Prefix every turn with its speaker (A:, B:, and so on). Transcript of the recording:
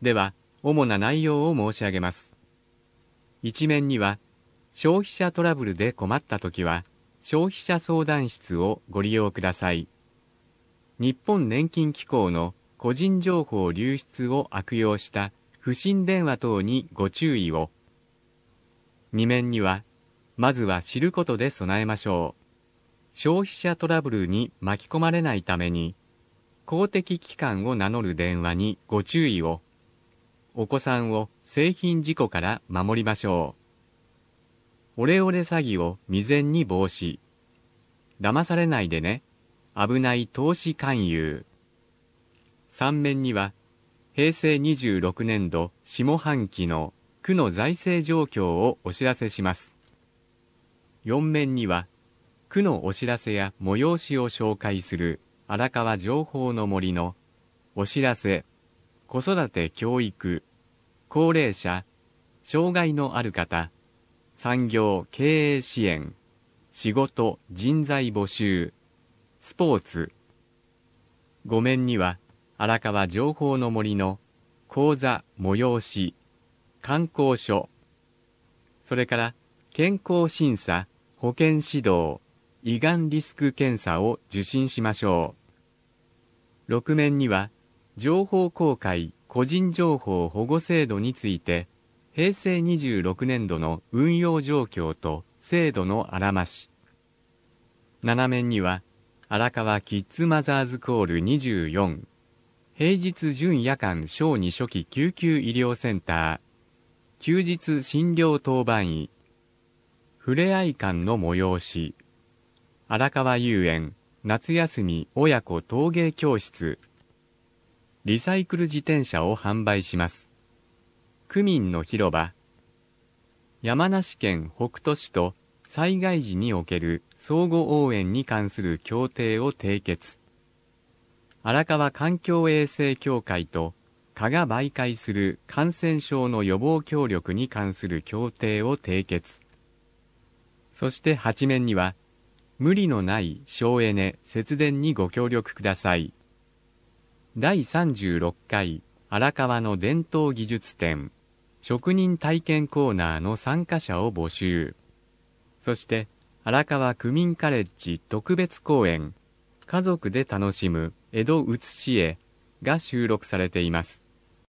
A: では、主な内容を申し上げます。一面には、消費者トラブルで困ったときは、消費者相談室をご利用ください。日本年金機構の個人情報流出を悪用した不審電話等にご注意を。二面には、まずは知ることで備えましょう。消費者トラブルに巻き込まれないために、公的機関を名乗る電話にご注意を。お子さんを製品事故から守りましょう。オレオレ詐欺を未然に防止。騙されないでね。危ない投資勧誘。3面には、平成26年度下半期の区の財政状況をお知らせします。4面には、区のお知らせや催しを紹介する荒川情報の森のお知らせ、子育て教育、高齢者、障害のある方、産業経営支援、仕事人材募集、スポーツ。5面には荒川情報の森の講座催し、観光所、それから健康審査、保健指導、胃がんリスク検査を受診しましょう。6面には情報公開個人情報保護制度について平成26年度の運用状況と制度のあらまし。7面には荒川キッズマザーズコール24平日準夜間小児初期救急医療センター休日診療当番医ふれあい館の催し荒川遊園夏休み親子陶芸教室リサイクル自転車を販売します。区民の広場山梨県北杜市と災害時における相互応援に関する協定を締結。荒川環境衛生協会と蚊が媒介する感染症の予防協力に関する協定を締結。そして8面には無理のない省エネ節電にご協力ください。第36回荒川の伝統技術展職人体験コーナーの参加者を募集。そして荒川区民カレッジ特別公演家族で楽しむ江戸写し絵が収録されています。